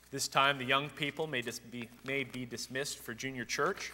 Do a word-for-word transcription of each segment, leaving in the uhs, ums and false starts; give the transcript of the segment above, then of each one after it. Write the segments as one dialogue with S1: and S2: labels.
S1: This time, the young people may, dis- be, may be dismissed for junior church.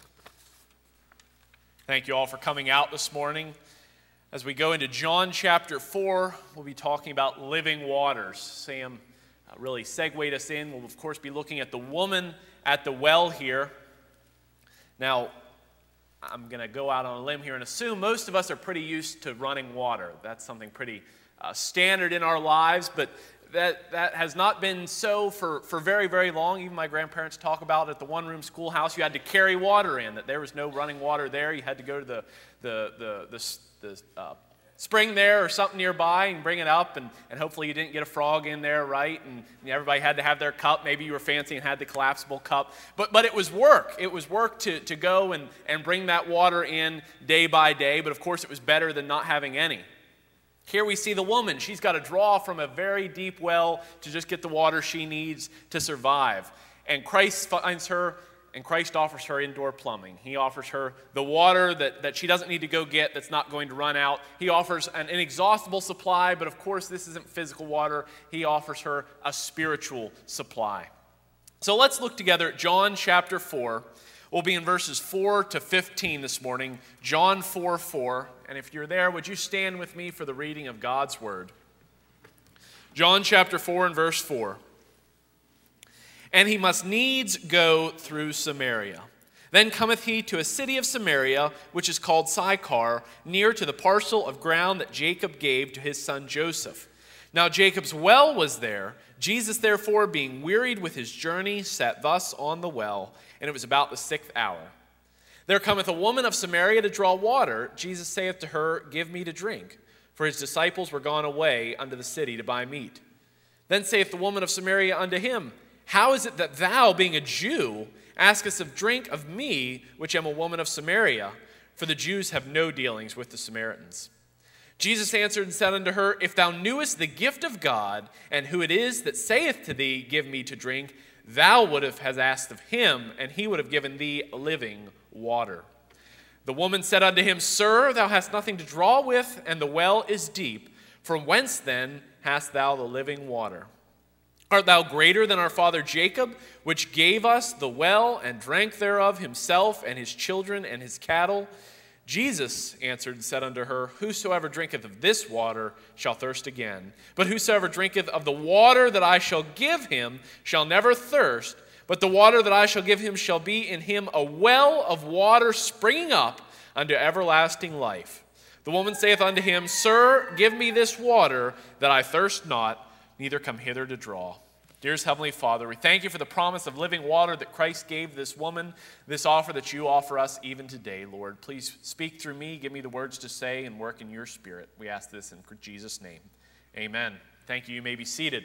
S1: Thank you all for coming out this morning. As we go into John chapter four, we'll be talking about living waters. Sam uh, really segued us in. We'll, of course, be looking at the woman at the well here. Now, I'm going to go out on a limb here and assume most of us are pretty used to running water. That's something pretty uh, standard in our lives, but That that has not been so for, for very, very long. Even my grandparents talk about at the one-room schoolhouse, you had to carry water in, that there was no running water there. You had to go to the the the, the, the uh, spring there or something nearby and bring it up, and, and hopefully you didn't get a frog in there, right? And, and everybody had to have their cup. Maybe you were fancy and had the collapsible cup. But but it was work. It was work to, to go and, and bring that water in day by day. But of course it was better than not having any. Here we see the woman. She's got to draw from a very deep well to just get the water she needs to survive. And Christ finds her, and Christ offers her indoor plumbing. He offers her the water that, that she doesn't need to go get, that's not going to run out. He offers an inexhaustible supply, but of course this isn't physical water. He offers her a spiritual supply. So let's look together at John chapter four. We'll be in verses four to fifteen this morning. John four four. And if you're there, would you stand with me for the reading of God's word? John chapter four and verse four. And he must needs go through Samaria. Then cometh he to a city of Samaria, which is called Sychar, near to the parcel of ground that Jacob gave to his son Joseph. Now Jacob's well was there. Jesus therefore, being wearied with his journey, sat thus on the well, and it was about the sixth hour. There cometh a woman of Samaria to draw water. Jesus saith to her, Give me to drink. For his disciples were gone away unto the city to buy meat. Then saith the woman of Samaria unto him, How is it that thou, being a Jew, askest of drink of me, which am a woman of Samaria? For the Jews have no dealings with the Samaritans. Jesus answered and said unto her, If thou knewest the gift of God, and who it is that saith to thee, Give me to drink, thou would have has asked of him, and he would have given thee living water. The woman said unto him, Sir, thou hast nothing to draw with, and the well is deep. From whence then hast thou the living water? Art thou greater than our father Jacob, which gave us the well, and drank thereof himself, and his children, and his cattle? Jesus answered and said unto her, Whosoever drinketh of this water shall thirst again. But whosoever drinketh of the water that I shall give him shall never thirst. But the water that I shall give him shall be in him a well of water springing up unto everlasting life. The woman saith unto him, Sir, give me this water, that I thirst not, neither come hither to draw. Dearest Heavenly Father, we thank you for the promise of living water that Christ gave this woman, this offer that you offer us even today, Lord. Please speak through me, give me the words to say, and work in your Spirit. We ask this in Jesus' name. Amen. Thank you. You may be seated.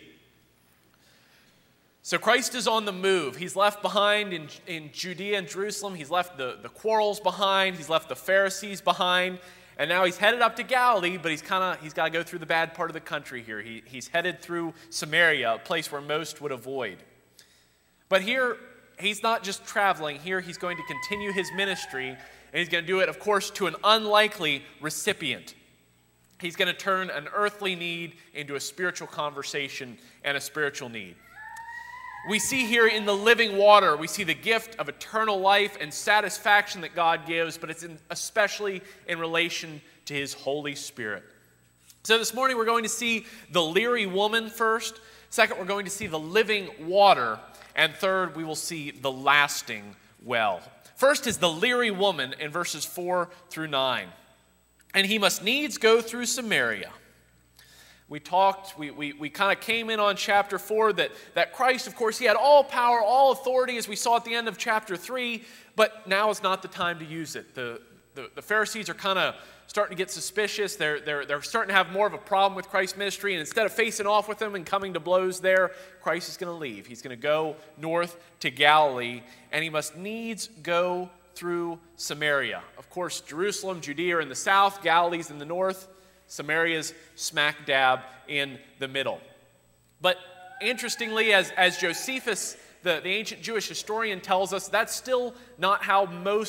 S1: So Christ is on the move. He's left behind in, in Judea and Jerusalem. He's left the, the quarrels behind. He's left the Pharisees behind. And now he's headed up to Galilee, but he's kind of he's got to go through the bad part of the country here. He, he's headed through Samaria, a place where most would avoid. But here, he's not just traveling. Here, he's going to continue his ministry, and he's going to do it, of course, to an unlikely recipient. He's going to turn an earthly need into a spiritual conversation and a spiritual need. We see here in the living water, we see the gift of eternal life and satisfaction that God gives, but it's in, especially in relation to his Holy Spirit. So this morning we're going to see the leery woman first. Second, we're going to see the living water. And third, we will see the lasting well. First is the leery woman in verses four through nine. And he must needs go through Samaria. We talked, we, we, we kind of came in on chapter four that, that Christ, of course, he had all power, all authority, as we saw at the end of chapter three, but now is not the time to use it. The, the, the Pharisees are kind of starting to get suspicious. They're, they're, they're starting to have more of a problem with Christ's ministry, and instead of facing off with them and coming to blows there, Christ is going to leave. He's going to go north to Galilee, and he must needs go through Samaria. Of course, Jerusalem, Judea are in the south, Galilee's in the north. Samaria's smack dab in the middle. But interestingly, as, as Josephus, the, the ancient Jewish historian, tells us, that's still not how most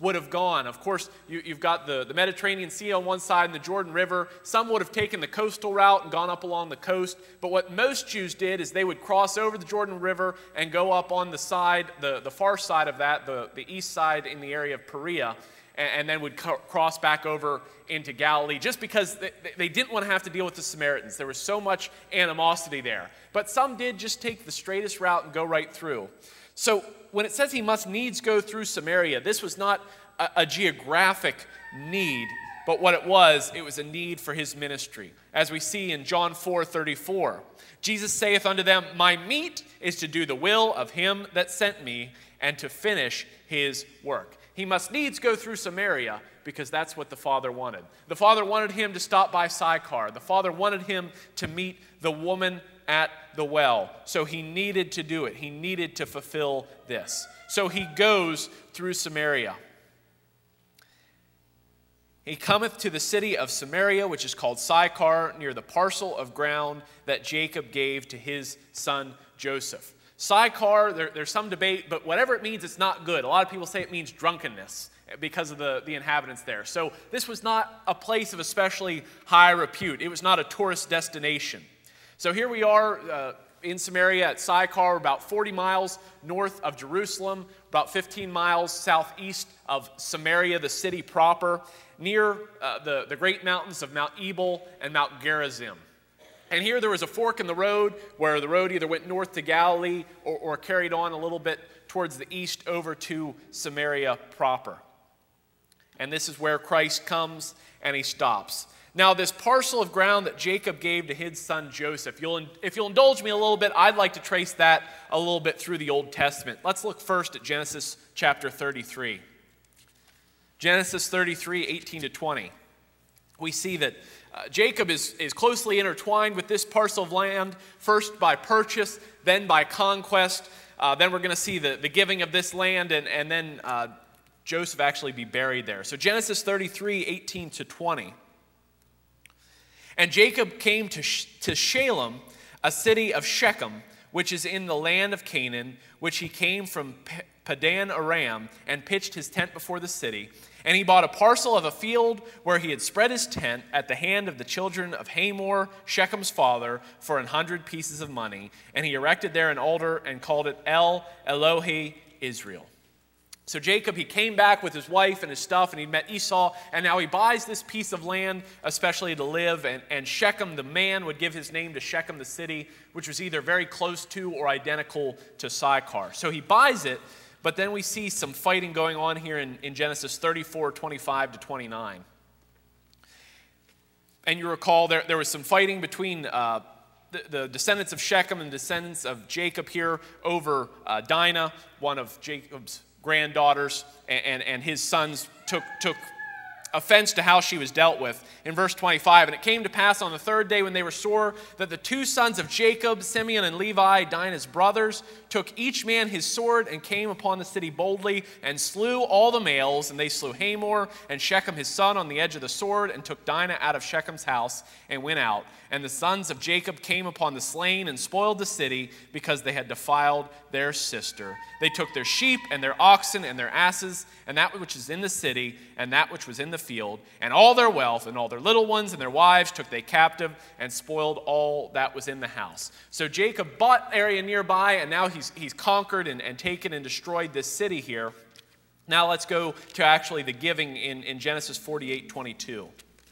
S1: would have gone. Of course, you, you've got the, the Mediterranean Sea on one side and the Jordan River. Some would have taken the coastal route and gone up along the coast. But what most Jews did is they would cross over the Jordan River and go up on the side, the, the far side of that, the, the east side in the area of Perea, and, and then would co- cross back over into Galilee, just because they, they didn't want to have to deal with the Samaritans. There was so much animosity there. But some did just take the straightest route and go right through. So when it says he must needs go through Samaria, this was not a, a geographic need, but what it was, it was a need for his ministry. As we see in John four thirty-four, Jesus saith unto them, my meat is to do the will of him that sent me, and to finish his work. He must needs go through Samaria because that's what the Father wanted. The Father wanted him to stop by Sychar. The Father wanted him to meet the woman at the well. So he needed to do it. He needed to fulfill this. So he goes through Samaria. He cometh to the city of Samaria, which is called Sychar, near the parcel of ground that Jacob gave to his son Joseph. Sychar, there, there's some debate, but whatever it means, it's not good. A lot of people say it means drunkenness because of the, the inhabitants there. So this was not a place of especially high repute. It was not a tourist destination. So here we are uh, in Samaria at Sychar, about forty miles north of Jerusalem, about fifteen miles southeast of Samaria, the city proper, near uh, the, the great mountains of Mount Ebal and Mount Gerizim. And here there was a fork in the road where the road either went north to Galilee or, or carried on a little bit towards the east over to Samaria proper. And this is where Christ comes and he stops. Now, this parcel of ground that Jacob gave to his son Joseph, you'll, if you'll indulge me a little bit, I'd like to trace that a little bit through the Old Testament. Let's look first at Genesis chapter thirty-three. Genesis thirty-three, eighteen to twenty. We see that uh, Jacob is, is closely intertwined with this parcel of land, first by purchase, then by conquest. Uh, then we're going to see the, the giving of this land, and, and then uh, Joseph actually be buried there. So Genesis thirty-three, eighteen to twenty. And Jacob came to, Sh- to Shalem, a city of Shechem, which is in the land of Canaan, which he came from P- Padan Aram, and pitched his tent before the city. And he bought a parcel of a field where he had spread his tent at the hand of the children of Hamor, Shechem's father, for an hundred pieces of money. And he erected there an altar and called it El Elohe Israel. So Jacob, he came back with his wife and his stuff, and he met Esau, and now he buys this piece of land, especially to live, and, and Shechem, the man, would give his name to Shechem, the city, which was either very close to or identical to Sychar. So he buys it, but then we see some fighting going on here in, in Genesis thirty-four, twenty-five to twenty-nine. And you recall there, there was some fighting between uh, the, the descendants of Shechem and descendants of Jacob here over uh, Dinah, one of Jacob's granddaughters, and, and, and his sons took, took offense to how she was dealt with. In verse twenty-five, and it came to pass on the third day when they were sore that the two sons of Jacob, Simeon and Levi, Dinah's brothers, took each man his sword and came upon the city boldly and slew all the males, and they slew Hamor and Shechem his son on the edge of the sword and took Dinah out of Shechem's house and went out. And the sons of Jacob came upon the slain and spoiled the city because they had defiled their sister. They took their sheep and their oxen and their asses and that which is in the city and that which was in the field, and all their wealth and all their little ones and their wives took they captive and spoiled all that was in the house. So Jacob bought area nearby, and now he's, he's conquered and, and taken and destroyed this city here. Now let's go to actually the giving in, in Genesis forty-eight, twenty-two.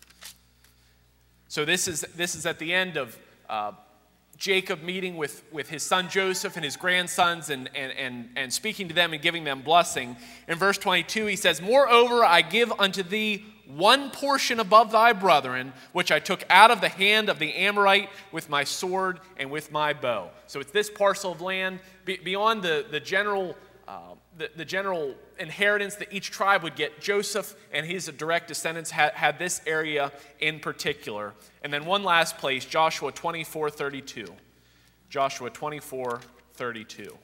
S1: So this is, this is at the end of uh, Jacob meeting with, with his son Joseph and his grandsons and, and, and, and speaking to them and giving them blessing. In verse twenty-two, he says, Moreover, I give unto thee one portion above thy brethren, which I took out of the hand of the Amorite with my sword and with my bow. So it's this parcel of land be, beyond the, the general uh, the, the general inheritance that each tribe would get. Joseph and his direct descendants had, had this area in particular. And then one last place, Joshua twenty-four thirty-two. Joshua twenty-four thirty-two.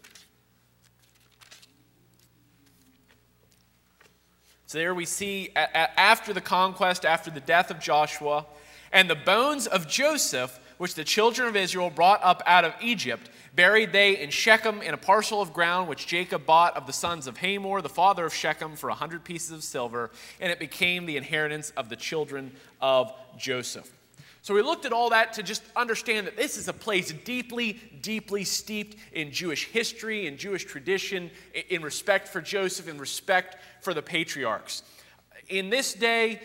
S1: So there we see, a, a, after the conquest, after the death of Joshua, and the bones of Joseph which the children of Israel brought up out of Egypt, buried they in Shechem in a parcel of ground which Jacob bought of the sons of Hamor, the father of Shechem, for a hundred pieces of silver, and it became the inheritance of the children of Joseph. So we looked at all that to just understand that this is a place deeply, deeply steeped in Jewish history, in Jewish tradition, in respect for Joseph, in respect for the patriarchs. In this day,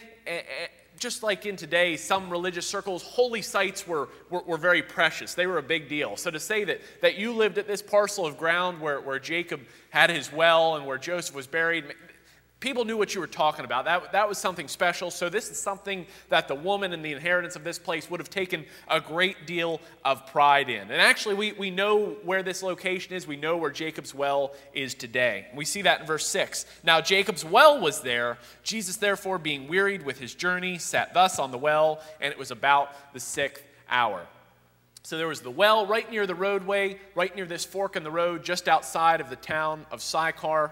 S1: just like in today, some religious circles, holy sites were, were, were very precious. They were a big deal. So to say that, that you lived at this parcel of ground where, where Jacob had his well and where Joseph was buried, people knew what you were talking about. That, that was something special. So this is something that the woman and the inheritance of this place would have taken a great deal of pride in. And actually, we, we know where this location is. We know where Jacob's well is today. We see that in verse six. Now Jacob's well was there. Jesus, therefore, being wearied with his journey, sat thus on the well, and it was about the sixth hour. So there was the well right near the roadway, right near this fork in the road, just outside of the town of Sychar.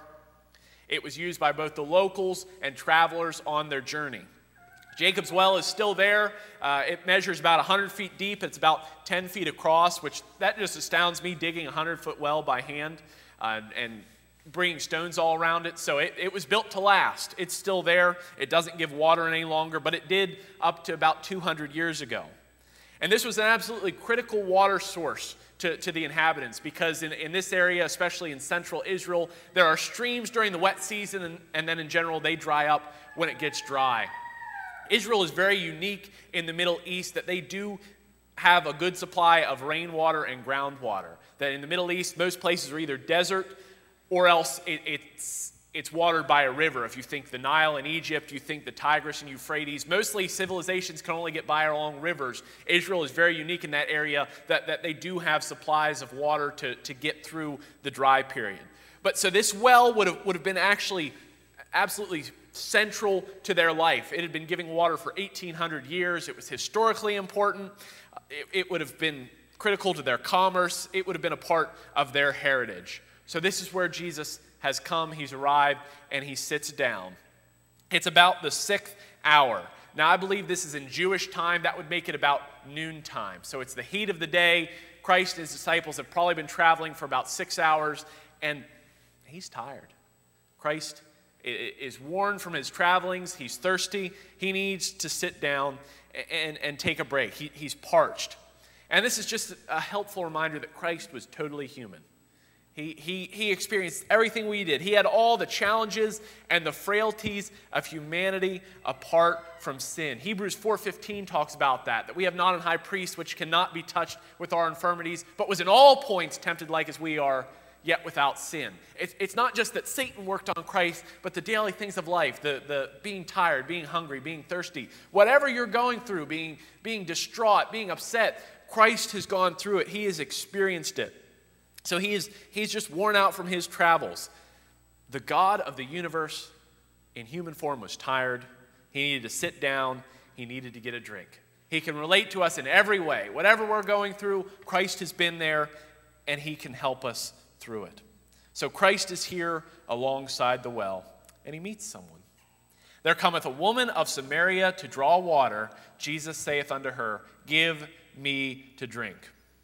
S1: It was used by both the locals and travelers on their journey. Jacob's well is still there. Uh, it measures about one hundred feet deep. It's about ten feet across, which that just astounds me, digging a hundred-foot well by hand uh, and bringing stones all around it. So it, it was built to last. It's still there. It doesn't give water any longer, but it did up to about two hundred years ago. And this was an absolutely critical water source To, to the inhabitants, because in, in this area, especially in central Israel, there are streams during the wet season, and, and then in general they dry up when it gets dry. Israel is very unique in the Middle East that they do have a good supply of rainwater and groundwater. That in the Middle East, most places are either desert or else it, it's It's watered by a river. If you think the Nile in Egypt, you think the Tigris and Euphrates. Mostly civilizations can only get by along rivers. Israel is very unique in that area that, that they do have supplies of water to, to get through the dry period. But so this well would have, would have been actually absolutely central to their life. It had been giving water for eighteen hundred years. It was historically important. It, it would have been critical to their commerce. It would have been a part of their heritage. So this is where Jesus has come, he's arrived, and he sits down. It's about the sixth hour. Now, I believe this is in Jewish time. That would make it about noontime. So it's the heat of the day. Christ and his disciples have probably been traveling for about six hours, and he's tired. Christ is worn from his travelings. He's thirsty. He needs to sit down and, and take a break. He, he's parched. And this is just a helpful reminder that Christ was totally human. He, he, he experienced everything we did. He had all the challenges and the frailties of humanity apart from sin. Hebrews four fifteen talks about that, that we have not a high priest which cannot be touched with our infirmities, but was in all points tempted like as we are, yet without sin. It's, it's not just that Satan worked on Christ, but the daily things of life, the, the being tired, being hungry, being thirsty. Whatever you're going through, being, being distraught, being upset, Christ has gone through it. He has experienced it. So he is, he's just worn out from his travels. The God of the universe in human form was tired. He needed to sit down. He needed to get a drink. He can relate to us in every way. Whatever we're going through, Christ has been there, and he can help us through it. So Christ is here alongside the well, and he meets someone. There cometh a woman of Samaria to draw water. Jesus saith unto her, Give me to drink.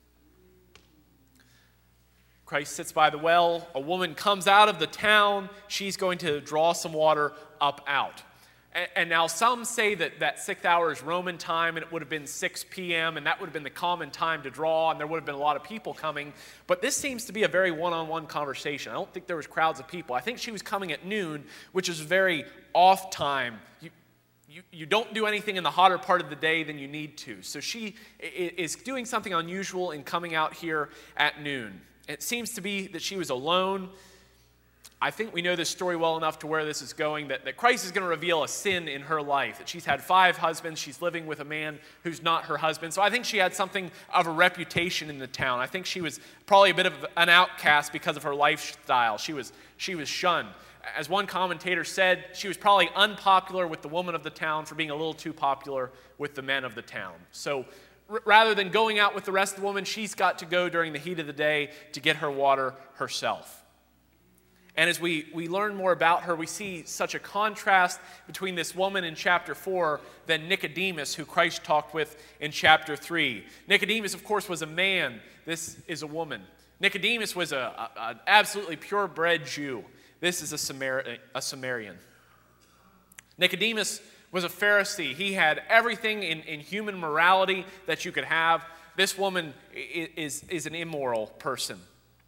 S1: Christ sits by the well. A woman comes out of the town. She's going to draw some water up out. And, and now some say that that sixth hour is Roman time, and it would have been six p.m., and that would have been the common time to draw, and there would have been a lot of people coming. But this seems to be a very one-on-one conversation. I don't think there was crowds of people. I think she was coming at noon, which is very off time. You, You, you don't do anything in the hotter part of the day than you need to. So she is doing something unusual in coming out here at noon. It seems to be that she was alone. I think we know this story well enough to where this is going, that, that Christ is going to reveal a sin in her life, that she's had five husbands, she's living with a man who's not her husband. So I think she had something of a reputation in the town. I think she was probably a bit of an outcast because of her lifestyle. She was, she was shunned. As one commentator said, she was probably unpopular with the woman of the town for being a little too popular with the men of the town. So r- rather than going out with the rest of the women, she's got to go during the heat of the day to get her water herself. And as we, we learn more about her, we see such a contrast between this woman in chapter four than Nicodemus, who Christ talked with in chapter three. Nicodemus, of course, was a man. This is a woman. Nicodemus was a, a, an absolutely purebred Jew. This is a, Samar- a Samaritan. Nicodemus was a Pharisee. He had everything in, in human morality that you could have. This woman is, is an immoral person.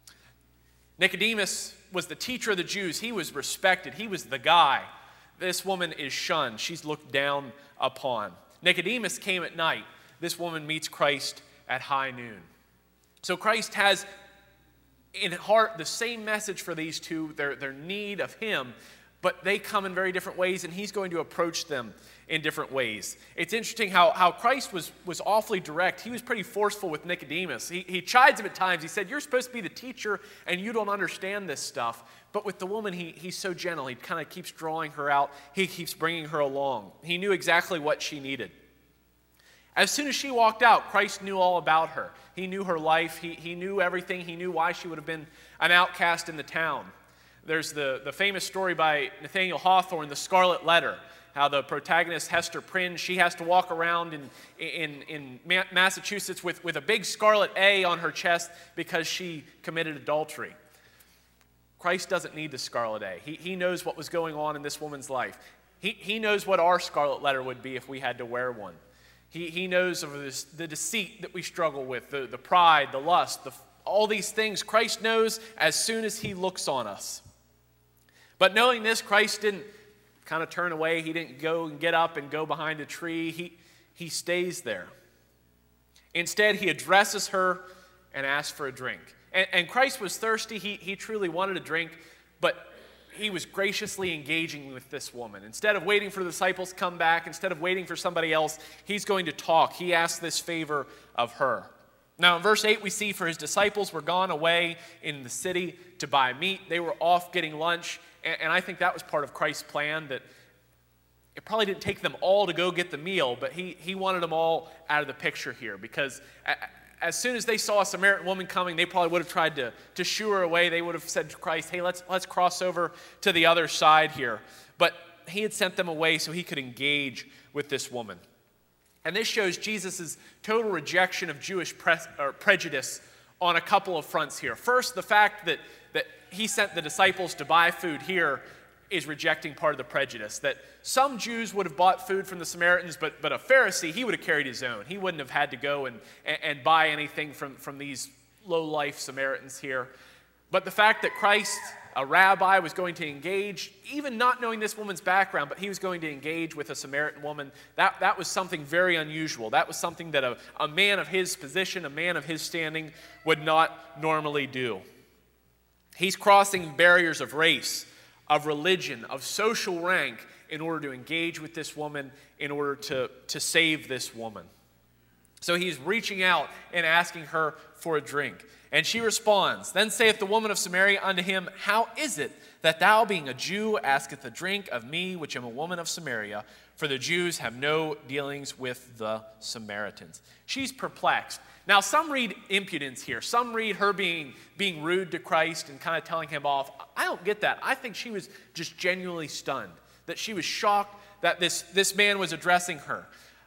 S1: Nicodemus was the teacher of the Jews. He was respected. He was the guy. This woman is shunned. She's looked down upon. Nicodemus came at night. This woman meets Christ at high noon. So Christ has in heart the same message for these two, their, their need of him, but they come in very different ways, and he's going to approach them in different ways. It's interesting how, how Christ was, was awfully direct. He was pretty forceful with Nicodemus. He, he chides him at times. He said, you're supposed to be the teacher, and you don't understand this stuff. But with the woman, he, he's so gentle. He kind of keeps drawing her out. He keeps bringing her along. He knew exactly what she needed. As soon as she walked out, Christ knew all about her. He knew her life. He, he knew everything. He knew why she would have been an outcast in the town. There's the, the famous story by Nathaniel Hawthorne, The Scarlet Letter, how the protagonist, Hester Prynne, she has to walk around in, in, in Massachusetts with, with a big scarlet A on her chest because she committed adultery. Christ doesn't need the scarlet A. He, he knows what was going on in this woman's life. He, he knows what our scarlet letter would be if we had to wear one. He, he knows of this, the deceit that we struggle with, the, the pride, the lust, the, all these things. Christ knows as soon as he looks on us. But knowing this, Christ didn't kind of turn away. He didn't go and get up and go behind a tree. He, he stays there. Instead, he addresses her and asks for a drink. And, and Christ was thirsty. He, he truly wanted a drink, but he was graciously engaging with this woman. Instead of waiting for the disciples to come back, instead of waiting for somebody else, he's going to talk. He asks this favor of her. Now, in verse eight, we see for his disciples were gone away in the city to buy meat. They were off getting lunch. And I think that was part of Christ's plan, that it probably didn't take them all to go get the meal, but he, he wanted them all out of the picture here, because as soon as they saw a Samaritan woman coming, they probably would have tried to, to shoo her away. They would have said to Christ, hey, let's, let's cross over to the other side here. But he had sent them away so he could engage with this woman. And this shows Jesus' total rejection of Jewish pre- or prejudice on a couple of fronts here. First, the fact that, that he sent the disciples to buy food here is rejecting part of the prejudice. That some Jews would have bought food from the Samaritans, but, but a Pharisee, he would have carried his own. He wouldn't have had to go and, and, and buy anything from, from these low-life Samaritans here. But the fact that Christ, a rabbi, was going to engage, even not knowing this woman's background, but he was going to engage with a Samaritan woman, that, that was something very unusual. That was something that a, a man of his position, a man of his standing, would not normally do. He's crossing barriers of race, of religion, of social rank in order to engage with this woman, in order to, to save this woman. So he's reaching out and asking her for a drink. And she responds, Then saith the woman of Samaria unto him, How is it that thou, being a Jew, asketh a drink of me, which am a woman of Samaria? For the Jews have no dealings with the Samaritans. She's perplexed. Now, some read impudence here. Some read her being, being rude to Christ and kind of telling him off. I don't get that. I think she was just genuinely stunned, that she was shocked that this, this man was addressing her.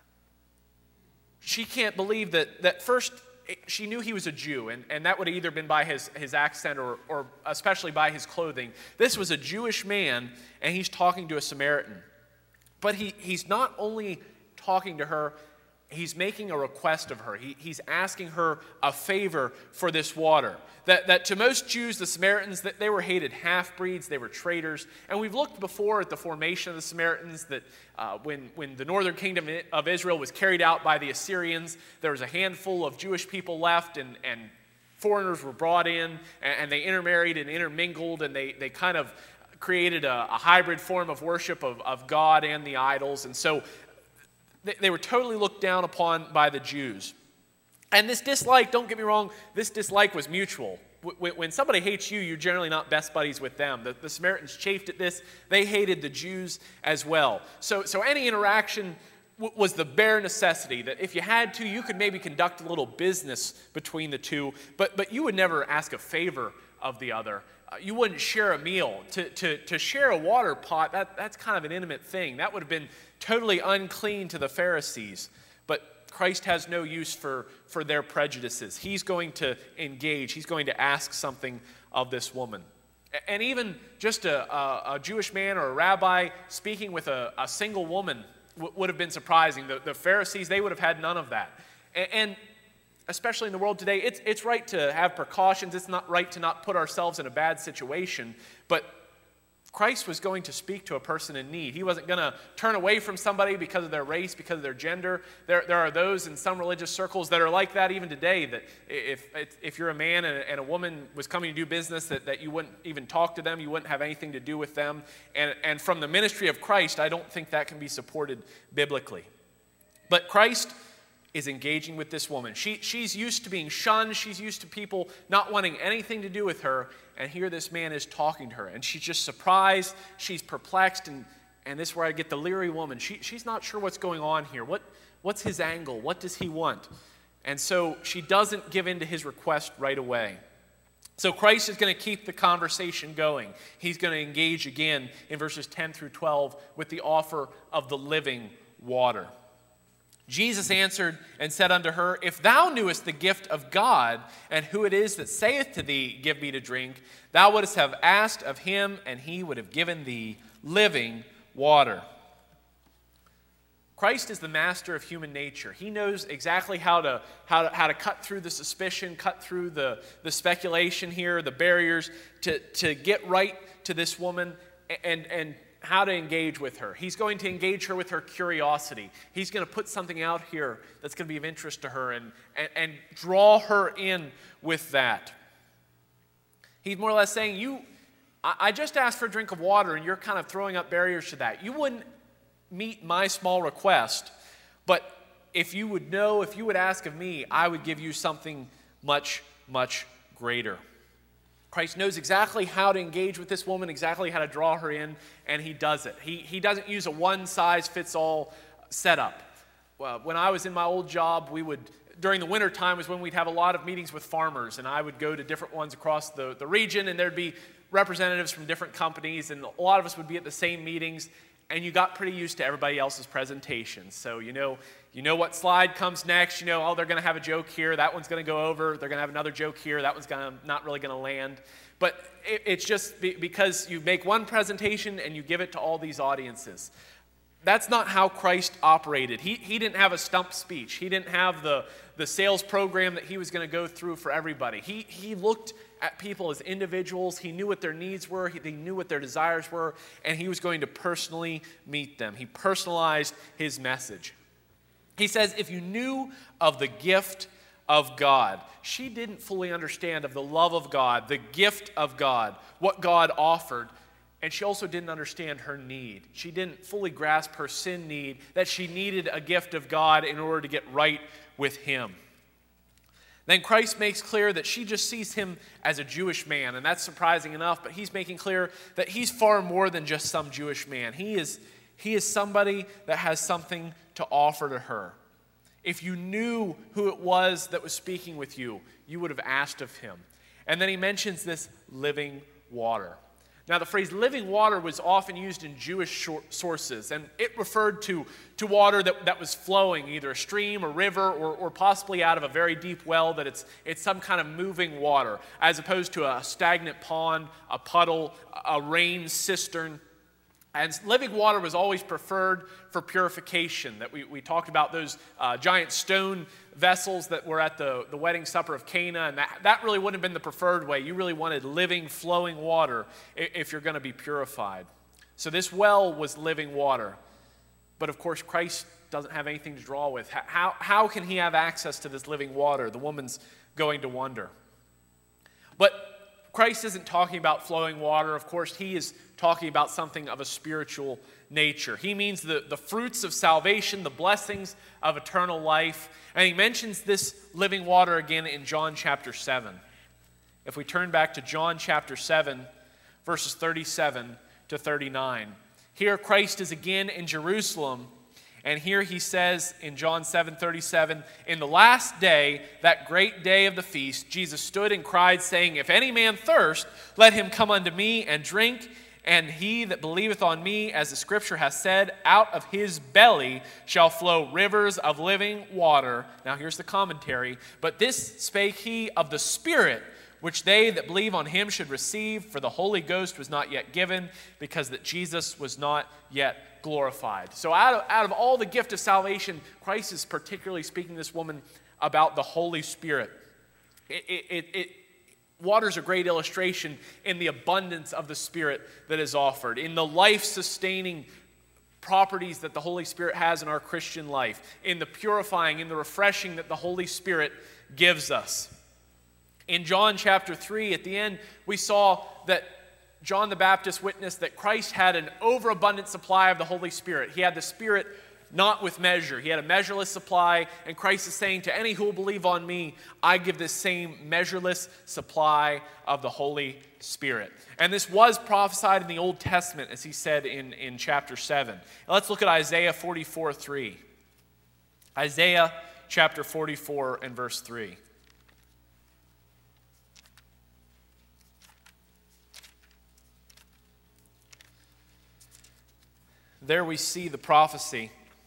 S1: She can't believe that, that first, she knew he was a Jew, and, and that would have either been by his, his accent or, or especially by his clothing. This was a Jewish man, and he's talking to a Samaritan. But he, he's not only talking to her, he's making a request of her. He, he's asking her a favor for this water. That, that to most Jews, the Samaritans, that they were hated half-breeds, they were traitors. And we've looked before at the formation of the Samaritans, that uh, when, when the northern kingdom of Israel was carried out by the Assyrians, there was a handful of Jewish people left, and, and foreigners were brought in, and, and they intermarried and intermingled, and they, they kind of created a, a hybrid form of worship of, of God and the idols. And so they, they were totally looked down upon by the Jews. And this dislike, don't get me wrong, this dislike was mutual. When, when somebody hates you, you're generally not best buddies with them. The, the Samaritans chafed at this. They hated the Jews as well. So, so any interaction w- was the bare necessity that if you had to, you could maybe conduct a little business between the two, but, but you would never ask a favor of the other. Uh, you wouldn't share a meal. To, to, to share a water pot, that, that's kind of an intimate thing. That would have been totally unclean to the Pharisees. But Christ has no use for, for their prejudices. He's going to engage. He's going to ask something of this woman. And even just a, a, a Jewish man or a rabbi speaking with a, a single woman w- would have been surprising. The, the Pharisees, they would have had none of that. And, and especially in the world today, it's, it's right to have precautions. It's not right to not put ourselves in a bad situation. But Christ was going to speak to a person in need. He wasn't going to turn away from somebody because of their race, because of their gender. There, there are those in some religious circles that are like that even today, that if, if you're a man and a, and a woman was coming to do business, that, that you wouldn't even talk to them, you wouldn't have anything to do with them. And, and from the ministry of Christ, I don't think that can be supported biblically. But Christ is engaging with this woman. She, she's used to being shunned. She's used to people not wanting anything to do with her. And here this man is talking to her. And she's just surprised. She's perplexed. And, and this is where I get the leery woman. She, she's not sure what's going on here. What, what's his angle? What does he want? And so she doesn't give in to his request right away. So Christ is going to keep the conversation going. He's going to engage again in verses ten through twelve with the offer of the living water. Jesus answered and said unto her, If thou knewest the gift of God, and who it is that saith to thee, Give me to drink, thou wouldst have asked of him, and he would have given thee living water. Christ is the master of human nature. He knows exactly how to, how to, how to cut through the suspicion, cut through the, the speculation here, the barriers, to, to get right to this woman and, and how to engage with her. He's going to engage her with her curiosity. He's going to put something out here that's going to be of interest to her and, and, and draw her in with that. He's more or less saying, you, I, I just asked for a drink of water and you're kind of throwing up barriers to that. You wouldn't meet my small request, but if you would know, if you would ask of me, I would give you something much, much greater. Christ knows exactly how to engage with this woman, exactly how to draw her in, and he does it. He, he doesn't use a one-size-fits-all setup. Well, when I was in my old job, we would, during the winter time was when we'd have a lot of meetings with farmers, and I would go to different ones across the, the region, and there'd be representatives from different companies, and a lot of us would be at the same meetings, and you got pretty used to everybody else's presentations. So you know, you know what slide comes next. You know, oh, they're going to have a joke here. That one's going to go over. They're going to have another joke here. That one's gonna, not really going to land. But it, it's just be, because you make one presentation and you give it to all these audiences. That's not how Christ operated. He, he didn't have a stump speech. He didn't have the, the sales program that he was going to go through for everybody. He, he looked at people as individuals. He knew what their needs were. He, he knew what their desires were. And he was going to personally meet them. He personalized his message. He says, if you knew of the gift of God. She didn't fully understand of the love of God, the gift of God, what God offered. And she also didn't understand her need. She didn't fully grasp her sin need, that she needed a gift of God in order to get right with him. Then Christ makes clear that she just sees him as a Jewish man, and that's surprising enough, but he's making clear that he's far more than just some Jewish man. He is, he is somebody that has something to offer to her. If you knew who it was that was speaking with you, you would have asked of him. And then he mentions this living water. Now, the phrase living water was often used in Jewish sources, and it referred to, to water that, that was flowing, either a stream, a river, or, or possibly out of a very deep well, that it's, it's some kind of moving water, as opposed to a stagnant pond, a puddle, a rain cistern. And living water was always preferred for purification. That we, we talked about those uh, giant stone vessels that were at the, the wedding supper of Cana, and that, that really wouldn't have been the preferred way. You really wanted living, flowing water if you're going to be purified. So this well was living water. But of course, Christ doesn't have anything to draw with. How, how can he have access to this living water? The woman's going to wonder. But Christ isn't talking about flowing water. Of course, he is talking about something of a spiritual nature. He means the, the fruits of salvation, the blessings of eternal life. And he mentions this living water again in John chapter seven. If we turn back to John chapter seven, verses thirty-seven to thirty-nine. Here Christ is again in Jerusalem, And here he says in John seven thirty-seven, in the last day, that great day of the feast, Jesus stood and cried, saying, if any man thirst, let him come unto me and drink. And he that believeth on me, as the scripture hath said, out of his belly shall flow rivers of living water. Now here's the commentary. But this spake he of the Spirit, which they that believe on him should receive, for the Holy Ghost was not yet given, because that Jesus was not yet glorified. So out of, out of all the gift of salvation, Christ is particularly speaking to this woman about the Holy Spirit. It, it, it, it Water is a great illustration in the abundance of the Spirit that is offered, in the life-sustaining properties that the Holy Spirit has in our Christian life, in the purifying, in the refreshing that the Holy Spirit gives us. In John chapter three, at the end, we saw that John the Baptist witnessed that Christ had an overabundant supply of the Holy Spirit. He had the Spirit not with measure. He had a measureless supply, and Christ is saying to any who will believe on me, I give this same measureless supply of the Holy Spirit. And this was prophesied in the Old Testament, as he said in, in chapter seven. Now let's look at Isaiah forty-four three. Isaiah chapter forty-four and verse three. There we see the prophecy.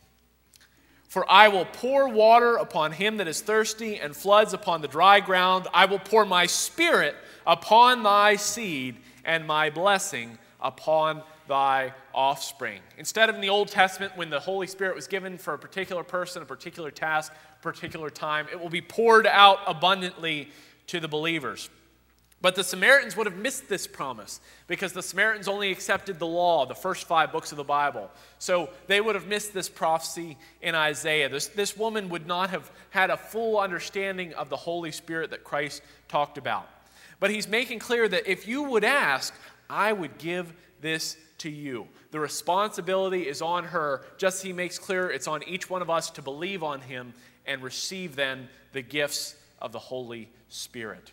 S1: For I will pour water upon him that is thirsty, and floods upon the dry ground. I will pour my Spirit upon thy seed, and my blessing upon thy offspring. Instead of in the Old Testament, when the Holy Spirit was given for a particular person, a particular task, a particular time, it will be poured out abundantly to the believers. But the Samaritans would have missed this promise, because the Samaritans only accepted the law, the first five books of the Bible. So they would have missed this prophecy in Isaiah. This, this woman would not have had a full understanding of the Holy Spirit that Christ talked about. But he's making clear that if you would ask, I would give this to you. The responsibility is on her, just as he makes clear it's on each one of us to believe on him and receive then the gifts of the Holy Spirit.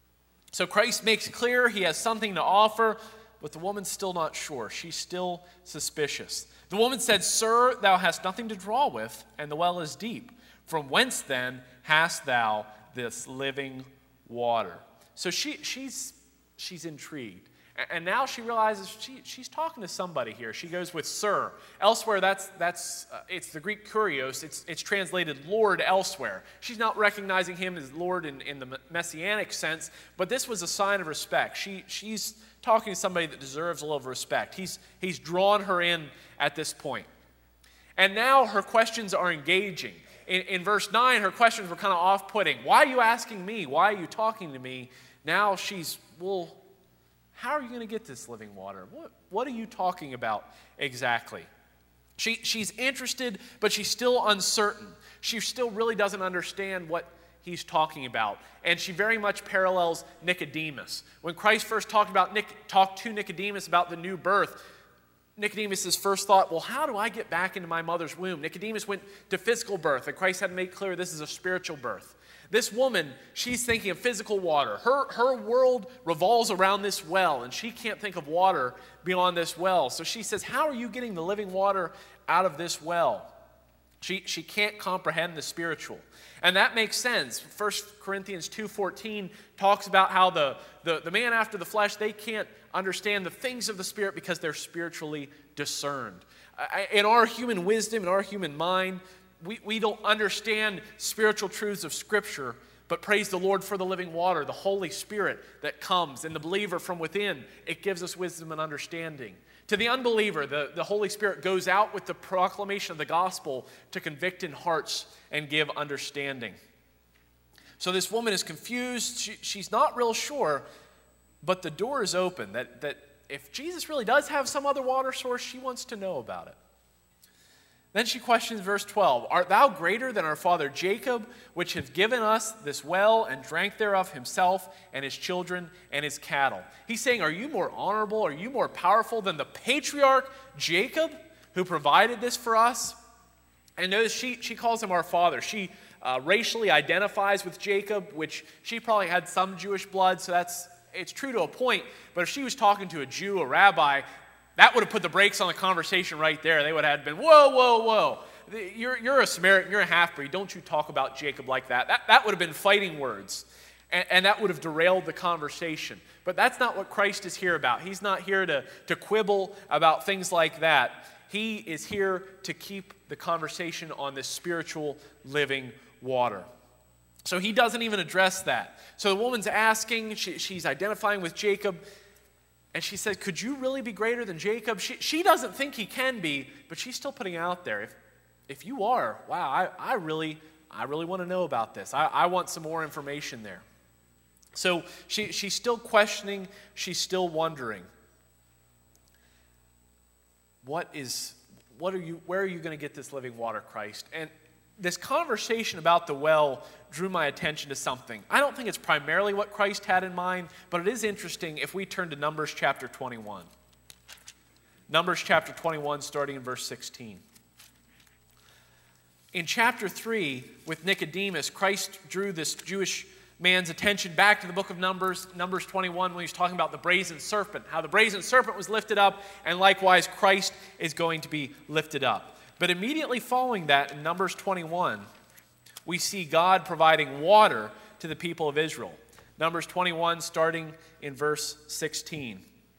S1: So Christ makes clear he has something to offer, but the woman's still not sure. She's still suspicious. The woman said, Sir, thou hast nothing to draw with, and the well is deep. From whence then hast thou this living water? So she, she's, she's intrigued. And now she realizes she, she's talking to somebody here. She goes with Sir. Elsewhere, that's, that's uh, it's the Greek kurios. It's, it's translated Lord elsewhere. She's not recognizing him as Lord in, in the messianic sense, but this was a sign of respect. She, she's talking to somebody that deserves a little respect. He's, he's drawn her in at this point. And now her questions are engaging. In, in verse nine, her questions were kind of off-putting. Why are you asking me? Why are you talking to me? Now she's, well, how are you going to get this living water? What, what are you talking about exactly? She, she's interested, but she's still uncertain. She still really doesn't understand what he's talking about. And she very much parallels Nicodemus. When Christ first talked, about Nic, talked to Nicodemus about the new birth, Nicodemus' first thought, well, how do I get back into my mother's womb? Nicodemus went to physical birth, and Christ had to make clear this is a spiritual birth. This woman, she's thinking of physical water. Her, her world revolves around this well, and she can't think of water beyond this well. So she says, how are you getting the living water out of this well? She, she can't comprehend the spiritual. And that makes sense. First Corinthians two fourteen talks about how the, the, the man after the flesh, they can't understand the things of the Spirit because they're spiritually discerned. In our human wisdom, in our human mind, We, we don't understand spiritual truths of Scripture, but praise the Lord for the living water, the Holy Spirit that comes, and the believer from within, it gives us wisdom and understanding. To the unbeliever, the, the Holy Spirit goes out with the proclamation of the gospel to convict in hearts and give understanding. So this woman is confused. She, she's not real sure, but the door is open, that, that if Jesus really does have some other water source, she wants to know about it. Then she questions verse twelve, Art thou greater than our father Jacob, which hath given us this well, and drank thereof himself, and his children, and his cattle? He's saying, are you more honorable, are you more powerful than the patriarch Jacob, who provided this for us? And notice she, she calls him our father. She uh, racially identifies with Jacob, which she probably had some Jewish blood, so that's it's true to a point. But if she was talking to a Jew, a rabbi, that would have put the brakes on the conversation right there. They would have been, whoa, whoa, whoa. you're, you're a Samaritan, you're a half-breed, don't you talk about Jacob like that. That, that would have been fighting words, and, and that would have derailed the conversation. But that's not what Christ is here about. He's not here to, to quibble about things like that. He is here to keep the conversation on this spiritual living water. So he doesn't even address that. So the woman's asking, she, she's identifying with Jacob, and she says, could you really be greater than Jacob? She, she doesn't think he can be, but she's still putting it out there. If, if you are, wow, I, I really I really want to know about this. I, I want some more information there. So she, she's still questioning, she's still wondering. What is, what are you, where are you going to get this living water, Christ? And this conversation about the well drew my attention to something. I don't think it's primarily what Christ had in mind, but it is interesting if we turn to Numbers chapter twenty-one. Numbers chapter twenty-one, starting in verse sixteen. In chapter three, with Nicodemus, Christ drew this Jewish man's attention back to the book of Numbers, Numbers twenty-one, when he's talking about the brazen serpent, how the brazen serpent was lifted up, and likewise Christ is going to be lifted up. But immediately following that, in Numbers twenty-one, we see God providing water to the people of Israel. Numbers twenty-one, starting in verse sixteen.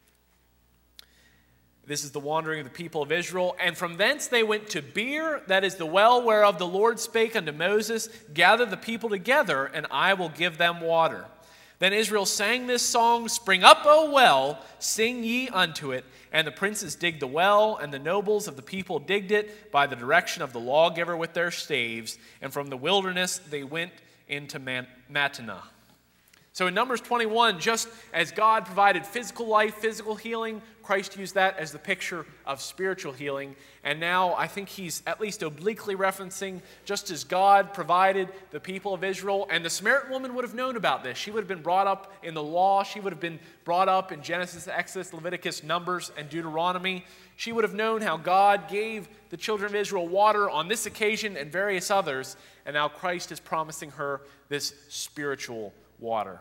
S1: This is the wandering of the people of Israel. And from thence they went to Beer, that is the well whereof the Lord spake unto Moses, gather the people together, and I will give them water. Then Israel sang this song, Spring up, O well, sing ye unto it. And the princes digged the well, and the nobles of the people digged it by the direction of the lawgiver with their staves. And from the wilderness they went into Man- Mattanah. So in Numbers twenty-one, just as God provided physical life, physical healing, Christ used that as the picture of spiritual healing. And now I think he's at least obliquely referencing, just as God provided the people of Israel, and the Samaritan woman would have known about this. She would have been brought up in the law. She would have been brought up in Genesis, Exodus, Leviticus, Numbers, and Deuteronomy. She would have known how God gave the children of Israel water on this occasion and various others. And now Christ is promising her this spiritual water.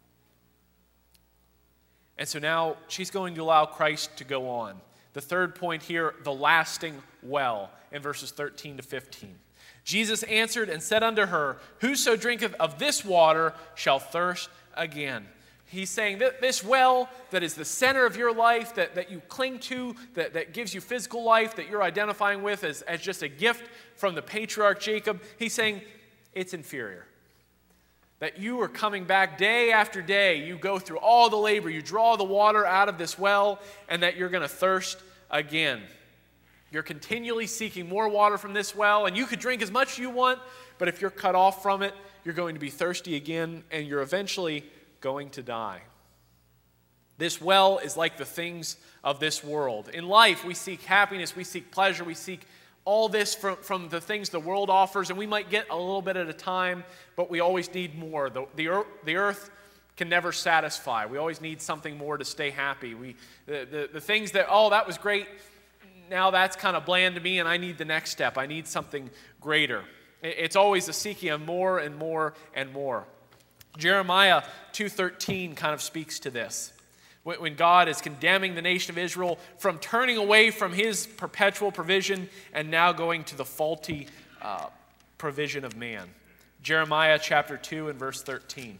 S1: And so now she's going to allow Christ to go on. The third point here, the lasting well, in verses thirteen to fifteen. Jesus answered and said unto her, Whoso drinketh of this water shall thirst again. He's saying that this well that is the center of your life, that, that you cling to, that, that gives you physical life, that you're identifying with as, as just a gift from the patriarch Jacob, he's saying it's inferior. That you are coming back day after day. You go through all the labor. You draw the water out of this well, and that you're going to thirst again. You're continually seeking more water from this well, and you could drink as much as you want, but if you're cut off from it, you're going to be thirsty again, and you're eventually going to die. This well is like the things of this world. In life, we seek happiness, we seek pleasure, we seek all this from, from the things the world offers, and we might get a little bit at a time, but we always need more. The, the, earth, the earth can never satisfy. We always need something more to stay happy. We, the, the, the things that, oh, that was great, now that's kind of bland to me, and I need the next step. I need something greater. It's always a seeking of more and more and more. Jeremiah two thirteen kind of speaks to this. When God is condemning the nation of Israel from turning away from his perpetual provision and now going to the faulty uh, provision of man. Jeremiah chapter two and verse thirteen.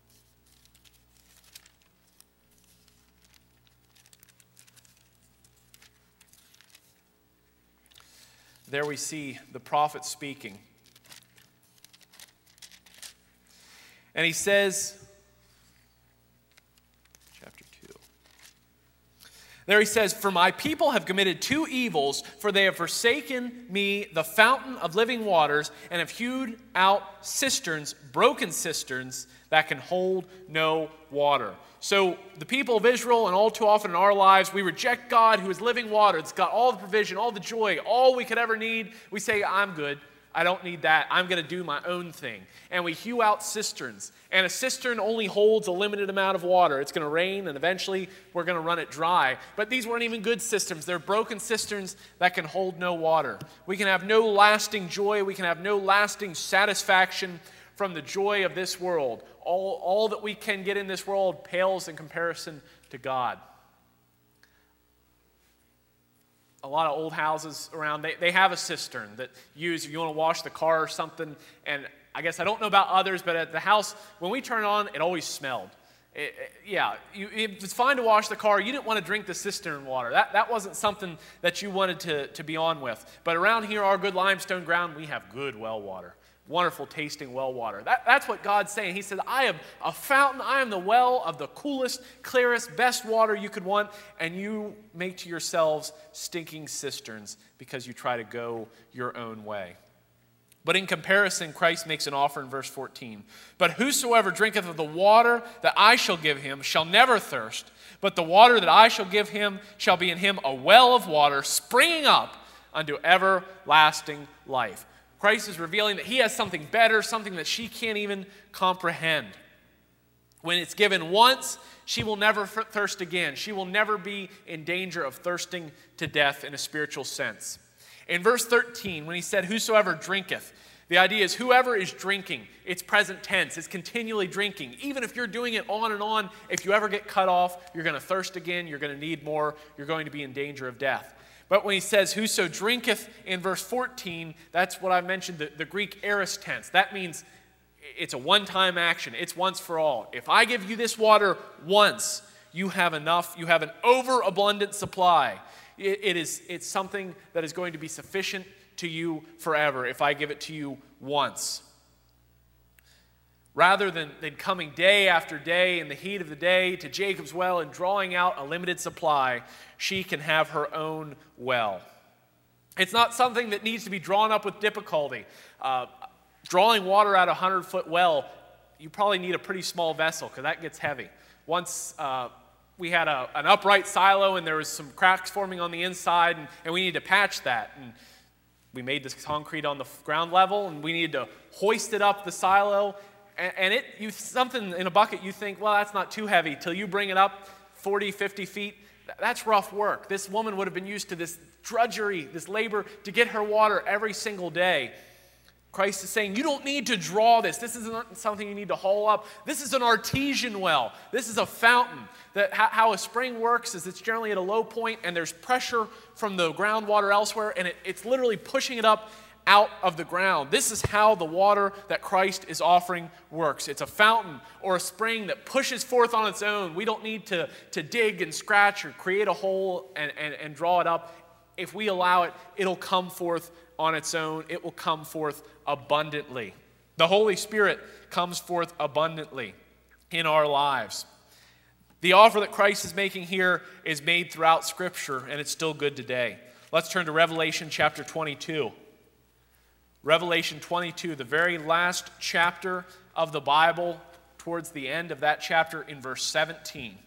S1: There we see the prophet speaking. And he says, there he says, For my people have committed two evils, for they have forsaken me, the fountain of living waters, and have hewed out cisterns, broken cisterns, that can hold no water. So the people of Israel, and all too often in our lives, we reject God who is living water. It's got all the provision, all the joy, all we could ever need. We say, I'm good. I don't need that. I'm going to do my own thing. And we hew out cisterns. And a cistern only holds a limited amount of water. It's going to rain, and eventually we're going to run it dry. But these weren't even good cisterns. They're broken cisterns that can hold no water. We can have no lasting joy. We can have no lasting satisfaction from the joy of this world. All, all that we can get in this world pales in comparison to God. a lot of old houses around, they, they have a cistern that you use if you want to wash the car or something. And I guess I don't know about others, but at the house, when we turn it on, it always smelled. It, it, yeah, you, it's fine to wash the car. You didn't want to drink the cistern water. That, that wasn't something that you wanted to, to be on with. But around here, our good limestone ground, we have good well water. Wonderful tasting well water. That, that's what God's saying. He said, I am a fountain. I am the well of the coolest, clearest, best water you could want. And you make to yourselves stinking cisterns because you try to go your own way. But in comparison, Christ makes an offer in verse fourteen. But whosoever drinketh of the water that I shall give him shall never thirst, but the water that I shall give him shall be in him a well of water springing up unto everlasting life. Christ is revealing that he has something better, something that she can't even comprehend. When it's given once, she will never thirst again. She will never be in danger of thirsting to death in a spiritual sense. In verse thirteen, when he said, whosoever drinketh, the idea is whoever is drinking, it's present tense, it's continually drinking. Even if you're doing it on and on, if you ever get cut off, you're going to thirst again, you're going to need more, you're going to be in danger of death. But when he says, whoso drinketh in verse fourteen, that's what I mentioned, the, the Greek aorist tense. That means it's a one-time action. It's once for all. If I give you this water once, you have enough, you have an overabundant supply. It, it is, it's something that is going to be sufficient to you forever if I give it to you once. Rather than, than coming day after day in the heat of the day to Jacob's well and drawing out a limited supply, she can have her own well. It's not something that needs to be drawn up with difficulty. Uh, drawing water out of a hundred-foot well, you probably need a pretty small vessel because that gets heavy. Once uh, we had a, an upright silo and there was some cracks forming on the inside, and, and we needed to patch that. And we made this concrete on the ground level, and we needed to hoist it up the silo. And, and it, you something in a bucket, you think, well, that's not too heavy. Till you bring it up forty, fifty feet, that's rough work. This woman would have been used to this drudgery, this labor to get her water every single day. Christ is saying, you don't need to draw this. This isn't something you need to haul up. This is an artesian well. This is a fountain. That how a spring works is it's generally at a low point and there's pressure from the groundwater elsewhere, and it, it's literally pushing it up out of the ground. This is how the water that Christ is offering works. It's a fountain or a spring that pushes forth on its own. We don't need to, to dig and scratch or create a hole and, and, and draw it up. If we allow it, it'll come forth on its own. It will come forth abundantly. The Holy Spirit comes forth abundantly in our lives. The offer that Christ is making here is made throughout Scripture, and it's still good today. Let's turn to Revelation chapter twenty-two. Revelation twenty-two, the very last chapter of the Bible, towards the end of that chapter in verse seventeen.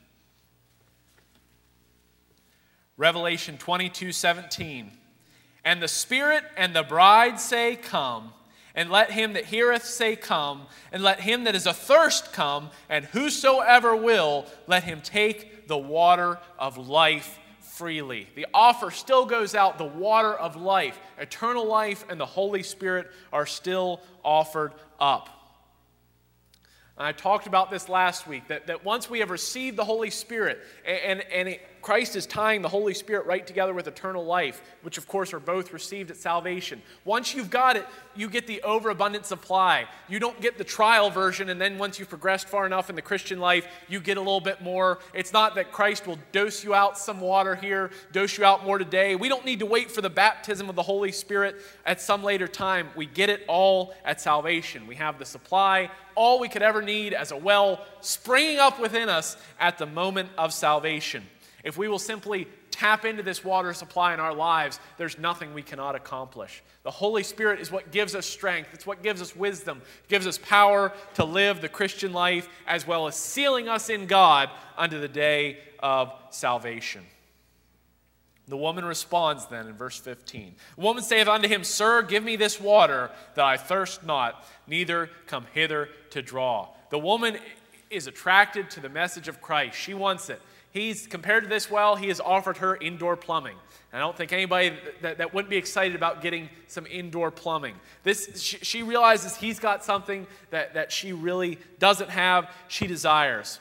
S1: Revelation twenty-two, seventeen. And the Spirit and the bride say, come. And let him that heareth say, come. And let him that is athirst come. And whosoever will, let him take the water of life freely. The offer still goes out. The water of life, eternal life, and the Holy Spirit are still offered up. And I talked about this last week, that, that once we have received the Holy Spirit, and, and, and it, Christ is tying the Holy Spirit right together with eternal life, which of course are both received at salvation. Once you've got it, you get the overabundant supply. You don't get the trial version, and then once you've progressed far enough in the Christian life, you get a little bit more. It's not that Christ will dose you out some water here, dose you out more today. We don't need to wait for the baptism of the Holy Spirit at some later time. We get it all at salvation. We have the supply, all we could ever need as a well springing up within us at the moment of salvation. If we will simply tap into this water supply in our lives, there's nothing we cannot accomplish. The Holy Spirit is what gives us strength. It's what gives us wisdom, gives us power to live the Christian life, as well as sealing us in God unto the day of salvation. The woman responds then in verse fifteen. The woman saith unto him, Sir, give me this water, that I thirst not, neither come hither to draw. The woman is attracted to the message of Christ. She wants it. He's, compared to this well, he has offered her indoor plumbing. And I don't think anybody that, that wouldn't be excited about getting some indoor plumbing. This, she, she realizes he's got something that, that she really doesn't have, she desires.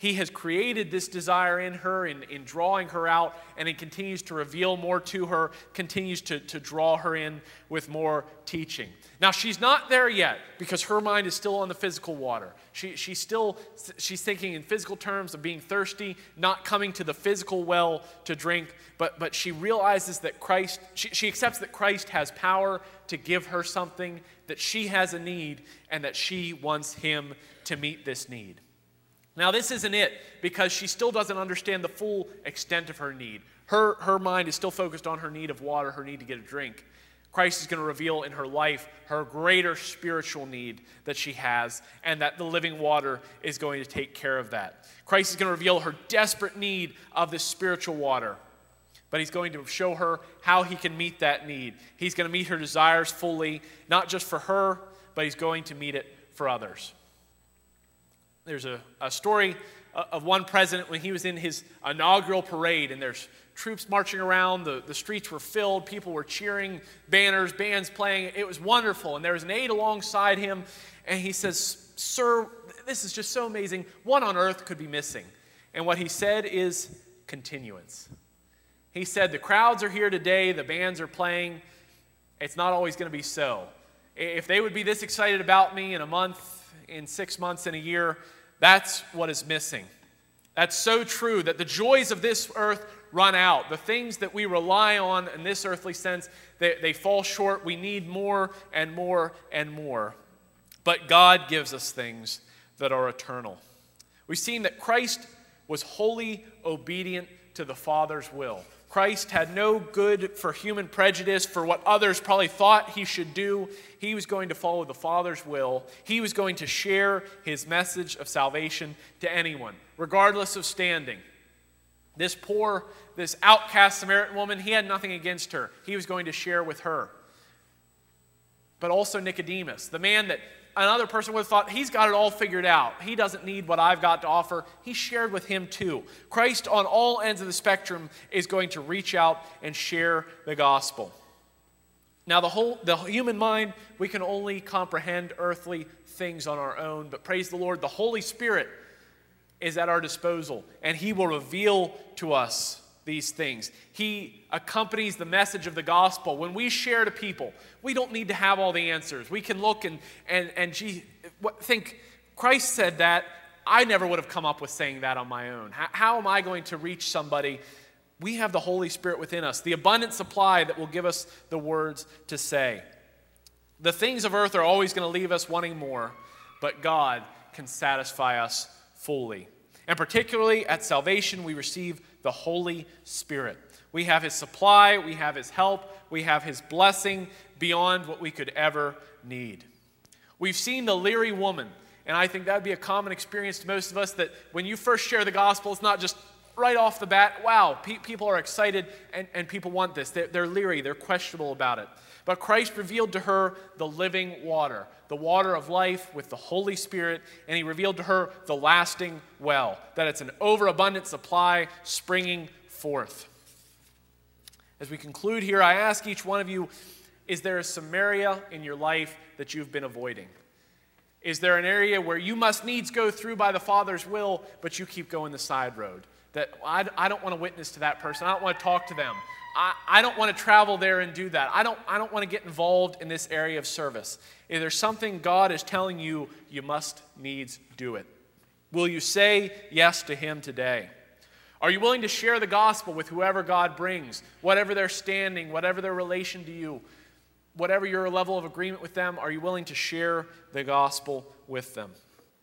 S1: He has created this desire in her, in, in drawing her out, and he continues to reveal more to her, continues to, to draw her in with more teaching. Now, she's not there yet because her mind is still on the physical water. She, she's still she's thinking in physical terms of being thirsty, not coming to the physical well to drink, but, but she realizes that Christ, she, she accepts that Christ has power to give her something, that she has a need, and that she wants him to meet this need. Now, this isn't it, because she still doesn't understand the full extent of her need. Her, her mind is still focused on her need of water, her need to get a drink. Christ is going to reveal in her life her greater spiritual need that she has, and that the living water is going to take care of that. Christ is going to reveal her desperate need of this spiritual water, but he's going to show her how he can meet that need. He's going to meet her desires fully, not just for her, but he's going to meet it for others. There's a, a story of one president when he was in his inaugural parade, and there's troops marching around, the, the streets were filled, people were cheering, banners, bands playing. It was wonderful, and there was an aide alongside him, and he says, "Sir, this is just so amazing. What on earth could be missing?" And what he said is continuance. He said, "The crowds are here today, the bands are playing. It's not always going to be so. If they would be this excited about me in a month, in six months, in a year, that's what is missing." That's so true, that the joys of this earth run out. The things that we rely on in this earthly sense, they, they fall short. We need more and more and more. But God gives us things that are eternal. We've seen that Christ was wholly obedient to the Father's will. Christ had no good for human prejudice, for what others probably thought he should do. He was going to follow the Father's will. He was going to share his message of salvation to anyone, regardless of standing. This poor, this outcast Samaritan woman, he had nothing against her. He was going to share with her. But also Nicodemus, the man that another person would have thought, he's got it all figured out. He doesn't need what I've got to offer. He shared with him too. Christ on all ends of the spectrum is going to reach out and share the gospel. Now, the whole the human mind, we can only comprehend earthly things on our own, but praise the Lord, the Holy Spirit is at our disposal, and he will reveal to us these things. He accompanies the message of the gospel. When we share to people, we don't need to have all the answers. We can look and and and gee, think, Christ said that. I never would have come up with saying that on my own. How, how am I going to reach somebody? We have the Holy Spirit within us, the abundant supply that will give us the words to say. The things of earth are always going to leave us wanting more, but God can satisfy us fully. And particularly at salvation, we receive the Holy Spirit. We have his supply, we have his help, we have his blessing beyond what we could ever need. We've seen the leery woman, and I think that would be a common experience to most of us, that when you first share the gospel, it's not just right off the bat, wow, pe- people are excited and, and people want this. They're, they're leery, they're questionable about it. But Christ revealed to her the living water, the water of life with the Holy Spirit, and he revealed to her the lasting well, that it's an overabundant supply springing forth. As we conclude here, I ask each one of you, is there a Samaria in your life that you've been avoiding? Is there an area where you must needs go through by the Father's will, but you keep going the side road? That I, I don't want to witness to that person. I don't want to talk to them. I, I don't want to travel there and do that. I don't, I don't want to get involved in this area of service. If there's something God is telling you, you must needs do it. Will you say yes to him today? Are you willing to share the gospel with whoever God brings, whatever their standing, whatever their relation to you, whatever your level of agreement with them? Are you willing to share the gospel with them?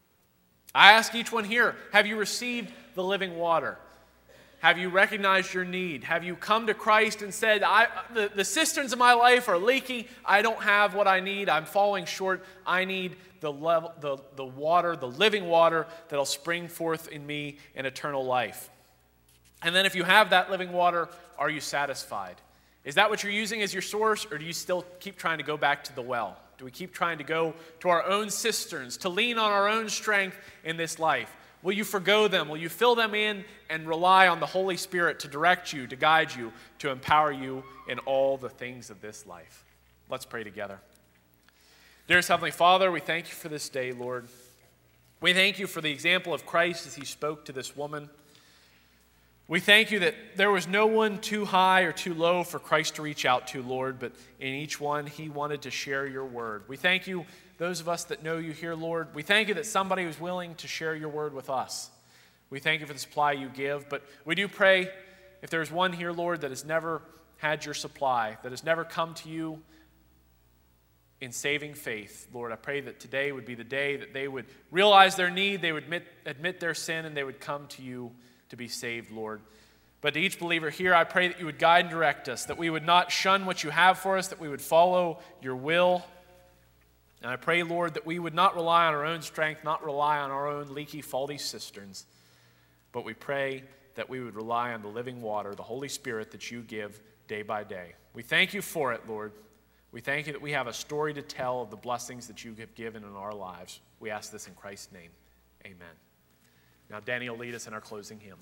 S1: I ask each one here, have you received the living water? Have you recognized your need? Have you come to Christ and said, I, the, the cisterns of my life are leaky. I don't have what I need. I'm falling short. I need the, level, the, the water, the living water that'll spring forth in me in eternal life. And then if you have that living water, are you satisfied? Is that what you're using as your source, or do you still keep trying to go back to the well? Do we keep trying to go to our own cisterns, to lean on our own strength in this life? Will you forgo them? Will you fill them in and rely on the Holy Spirit to direct you, to guide you, to empower you in all the things of this life? Let's pray together. Dearest Heavenly Father, we thank you for this day, Lord. We thank you for the example of Christ as he spoke to this woman. We thank you that there was no one too high or too low for Christ to reach out to, Lord, but in each one he wanted to share your word. We thank you, those of us that know you here, Lord. We thank you that somebody was willing to share your word with us. We thank you for the supply you give, but we do pray if there's one here, Lord, that has never had your supply, that has never come to you in saving faith, Lord, I pray that today would be the day that they would realize their need, they would admit, admit their sin, and they would come to you to be saved, Lord. But to each believer here, I pray that you would guide and direct us, that we would not shun what you have for us, that we would follow your will. And I pray, Lord, that we would not rely on our own strength, not rely on our own leaky, faulty cisterns, but we pray that we would rely on the living water, the Holy Spirit that you give day by day. We thank you for it, Lord. We thank you that we have a story to tell of the blessings that you have given in our lives. We ask this in Christ's name. Amen. Now, Danny will lead us in our closing hymn.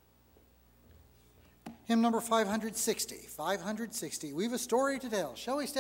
S2: Hymn number five hundred sixty. five hundred sixty. We've a story to tell. Shall we stand?